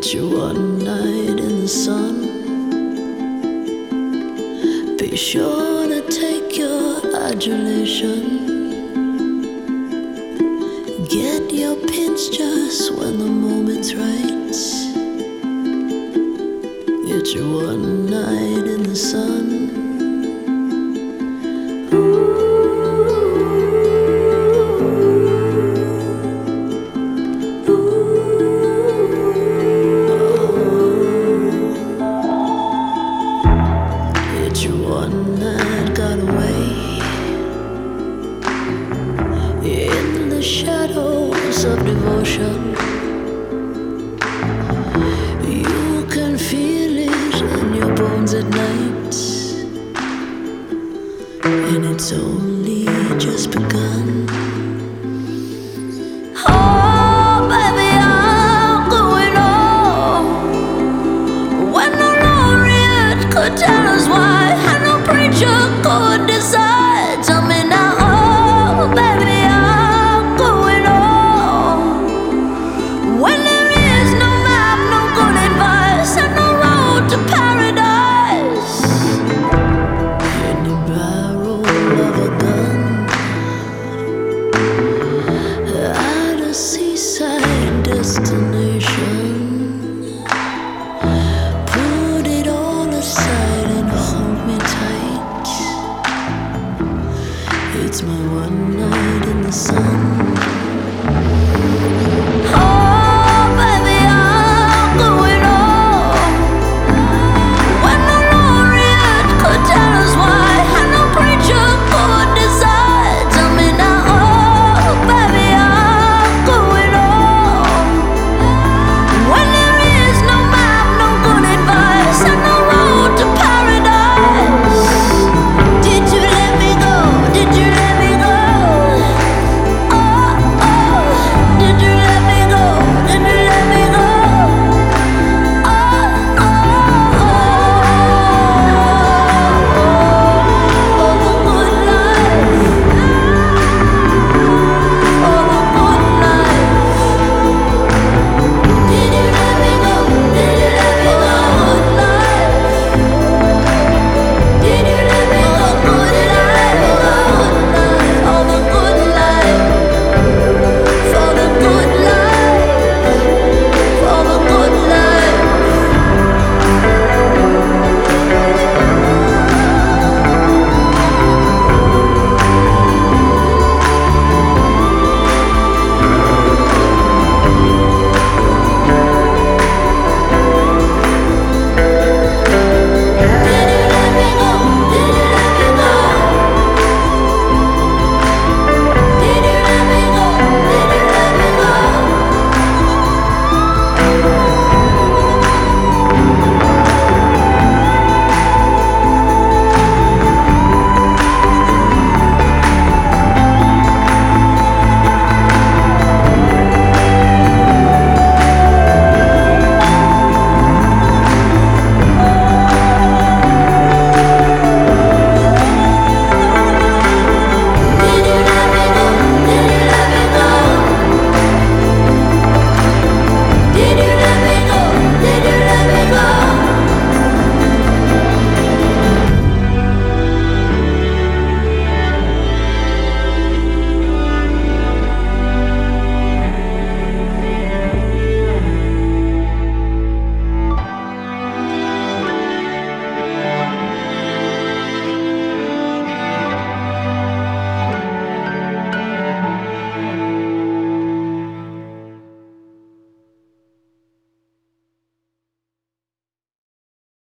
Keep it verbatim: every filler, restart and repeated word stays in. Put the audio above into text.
It's your one night in the sun. Be sure to take your adulation. Get your pinch just when the moment's right. It's your one night in the sun. One night got away in the shadows of devotion. You can feel it in your bones at night, and it's only just begun. Oh, baby, I'm going on when no laureate could tell us why. Could decide, tell me now, oh baby, I'm going on when there is no map, no good advice, and no road to paradise. In the barrel of a gun, at a seaside destination, put it all aside and hold me tight. It's my one night in the sun.